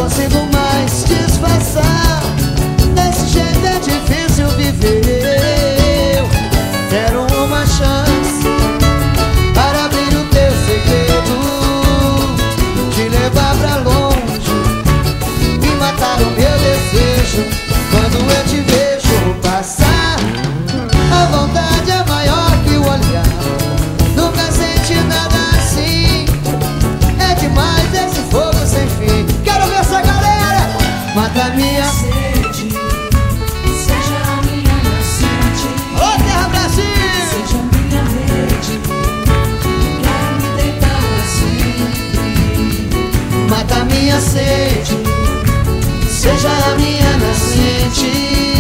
consigo mais disfarçar. Desse jeito é difícil viver. Eu quero uma chance para abrir o teu segredo, te levar pra longe e matar o meu desejo. Quando eu te vejo passar, a vontade é maior que o olhar. Nunca senti nada assim. É demais esse fogo sem fim. Quero ver essa galera. Mata minha sede, seja a minha nascente. Ô Terra Brasil! Seja a minha rede, quero me deitar sempre. Mata minha sede, seja a minha nascente.